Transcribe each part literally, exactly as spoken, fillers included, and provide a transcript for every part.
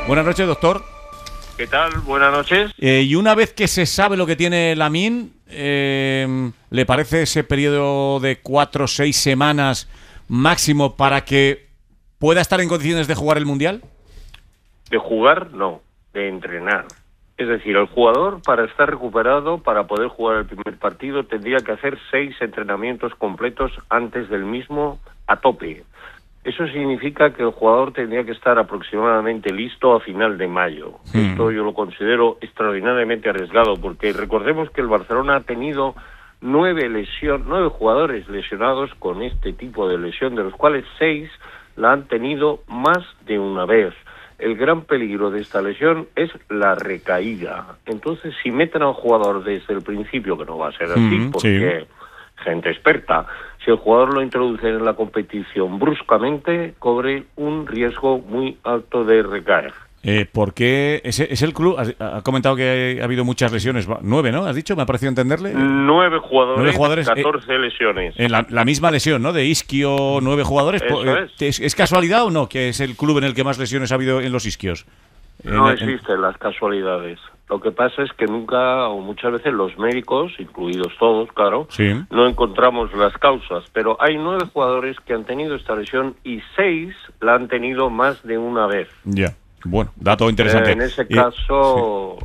Buenas noches, doctor. ¿Qué tal? Buenas noches. Eh, y una vez que se sabe lo que tiene Lamine, eh, ¿le parece ese periodo de cuatro o seis semanas máximo para que pueda estar en condiciones de jugar el Mundial? De jugar, no. De entrenar. Es decir, el jugador, para estar recuperado, para poder jugar el primer partido, tendría que hacer seis entrenamientos completos antes del mismo a tope. Eso significa que el jugador tendría que estar aproximadamente listo a final de mayo. Hmm. Esto yo lo considero extraordinariamente arriesgado, porque recordemos que el Barcelona ha tenido nueve lesión, nueve jugadores lesionados con este tipo de lesión, de los cuales seis la han tenido más de una vez. El gran peligro de esta lesión es la recaída. Entonces, si meten al jugador desde el principio, que no va a ser así, hmm, porque... Sí. Gente experta, si el jugador lo introduce en la competición bruscamente, corre un riesgo muy alto de recaer. Eh, ¿Por qué? ¿Es, es el club? Ha, ha comentado que ha habido muchas lesiones. Nueve, ¿no? ¿Has dicho? Me ha parecido entenderle. Nueve jugadores, nueve jugadores catorce eh, lesiones. En la, la misma lesión, ¿no? De isquio, nueve jugadores. Eso es. ¿Es, ¿Es casualidad o no que es el club en el que más lesiones ha habido en los isquios? No en, existen en... las casualidades. Lo que pasa es que nunca, o muchas veces los médicos, incluidos todos, claro, sí. no encontramos las causas. Pero hay nueve jugadores que han tenido esta lesión y seis la han tenido más de una vez. Ya, bueno, dato interesante. Eh, en ese caso,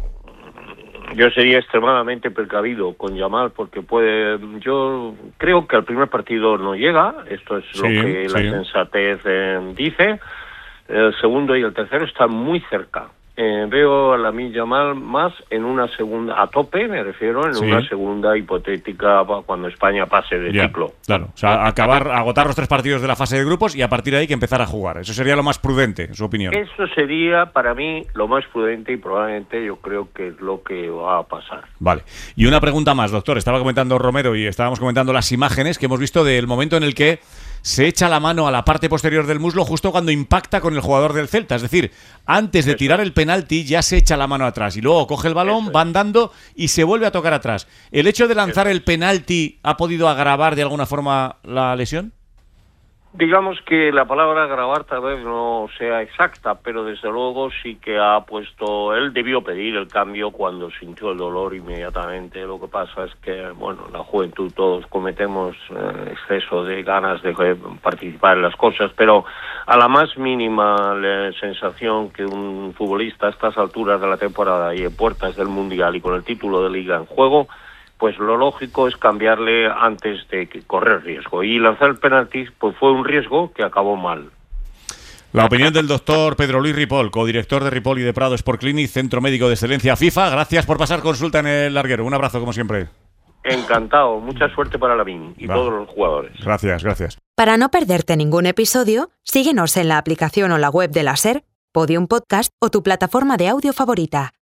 sí. yo sería extremadamente precavido con Yamal, porque puede, yo creo que al primer partido no llega, esto es sí, lo que sí. la sensatez eh, dice. El segundo y el tercero están muy cerca. Eh, veo a Lamine Yamal más en una segunda, a tope me refiero, en sí. una segunda hipotética cuando España pase de ya, ciclo. Claro, o sea, acabar, agotar los tres partidos de la fase de grupos y a partir de ahí que empezar a jugar. Eso sería lo más prudente, en su opinión. Eso sería para mí lo más prudente y probablemente yo creo que es lo que va a pasar. Vale. Y una pregunta más, doctor. Estaba comentando Romero y estábamos comentando las imágenes que hemos visto del momento en el que se echa la mano a la parte posterior del muslo justo cuando impacta con el jugador del Celta. Es decir, antes de tirar el penalti ya se echa la mano atrás y luego coge el balón, va andando y se vuelve a tocar atrás. ¿El hecho de lanzar el penalti ha podido agravar de alguna forma la lesión? Digamos que la palabra agravar tal vez no sea exacta, pero desde luego sí que ha puesto... Él debió pedir el cambio cuando sintió el dolor inmediatamente. Lo que pasa es que, bueno, en la juventud todos cometemos eh, exceso de ganas de participar en las cosas, pero a la más mínima la sensación que un futbolista a estas alturas de la temporada y en puertas del Mundial y con el título de Liga en juego, pues lo lógico es cambiarle antes de correr riesgo. Y lanzar el penalti pues fue un riesgo que acabó mal. La opinión del doctor Pedro Luis Ripoll, codirector de Ripoll y de Prado Sport Clinic, Centro Médico de Excelencia FIFA. Gracias por pasar consulta en el larguero. Un abrazo, como siempre. Encantado. Mucha suerte para Lamine y Va. todos los jugadores. Gracias, gracias. Para no perderte ningún episodio, síguenos en la aplicación o la web de la SER, Podium Podcast o tu plataforma de audio favorita.